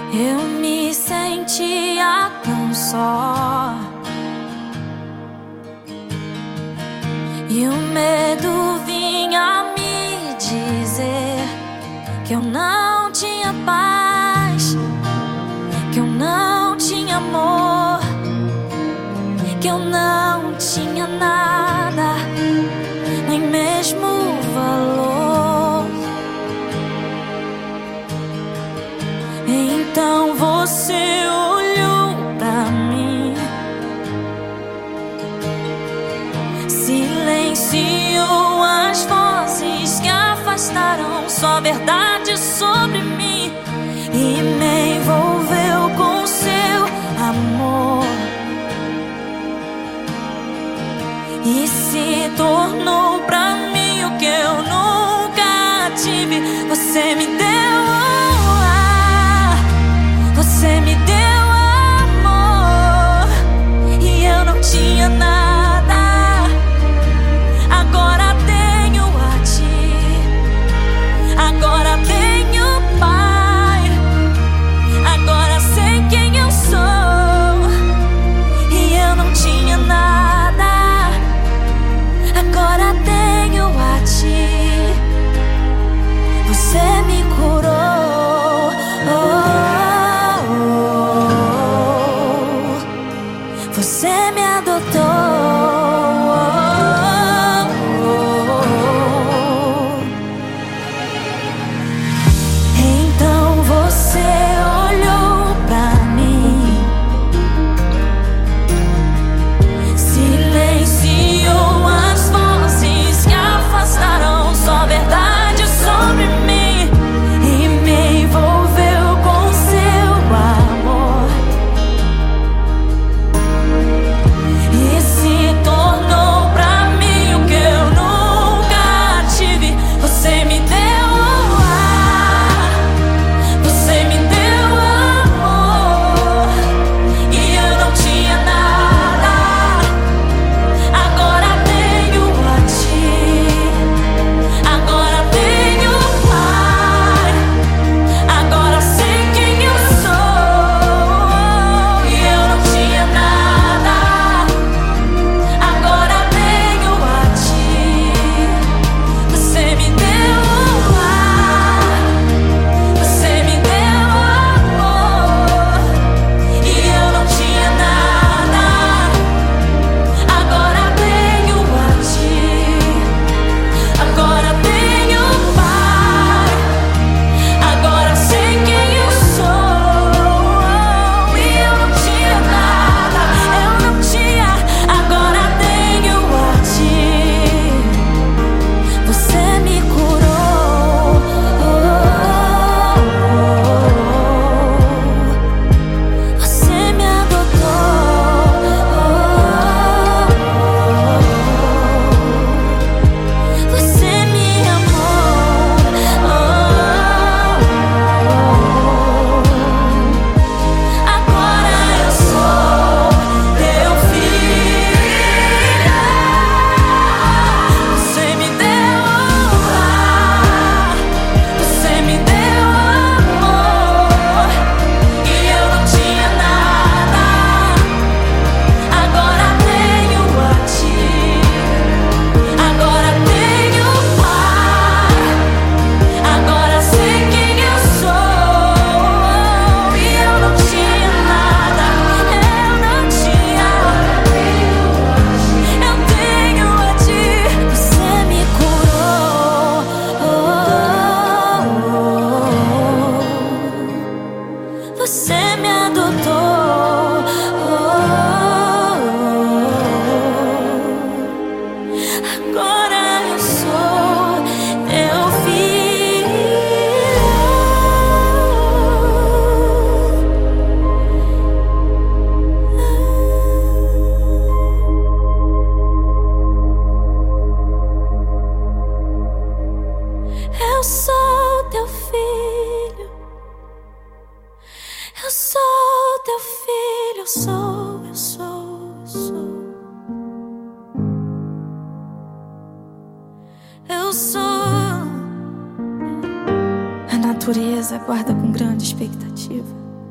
Eu me sentia tão só, e o medo vinha me dizer que eu não tinha paz, que eu não tinha amor, que eu não tinha nada, nem mesmo valor. Então você olhou pra mim, silenciou as vozes que afastaram só verdade sobre mim e me envolveu com seu amor e se tornou pra mim o que eu nunca tive. Você me deu ar, você me deu amor, e eu não tinha nada, agora tenho a ti, agora tenho Pai, agora sei quem eu sou, e eu não tinha nada, agora tenho a ti. Você me curou, você me adotou. Então você olhou pra mim, silenciou as vozes que afastaram só verdade sobre mim e me envolveu com seu amor e se tornou pra mim o que eu nunca tive. Você me deu ar, você me deu amor, e eu não tinha nada, agora tenho a ti, agora tenho Pai, agora sei quem eu sou, e eu não tinha nada, agora tenho a ti. Você me deu ar, você me deu amor, e eu não tinha nada, agora tenho a ti, agora tenho Pai, agora sei quem eu sou, e eu não tinha nada, eu não tinha, agora tenho a ti. Você me curou, você me adotou, você me amou. Agora eu sou teu filho. Você me deu ar, você me deu amor, e eu não tinha nada, agora tenho a ti, agora tenho Pai, agora sei quem eu sou, e eu não tinha nada, eu não tinha, eu tenho a ti. Você me curou, você me adotou, agora eu sou teu filho. Eu sou teu filho, eu sou teu filho, eu sou, eu sou, eu sou. Eu sou. A natureza aguarda com grande expectativa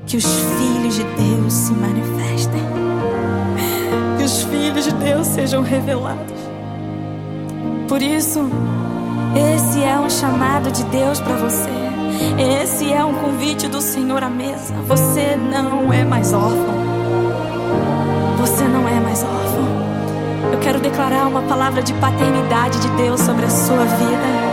que os filhos de Deus se manifestem, que os filhos de Deus sejam revelados. Por isso, esse é um chamado de Deus para você. Esse é um convite do Senhor à mesa. Você não é mais órfão. Você não é mais órfão. Eu quero declarar uma palavra de paternidade de Deus sobre a sua vida.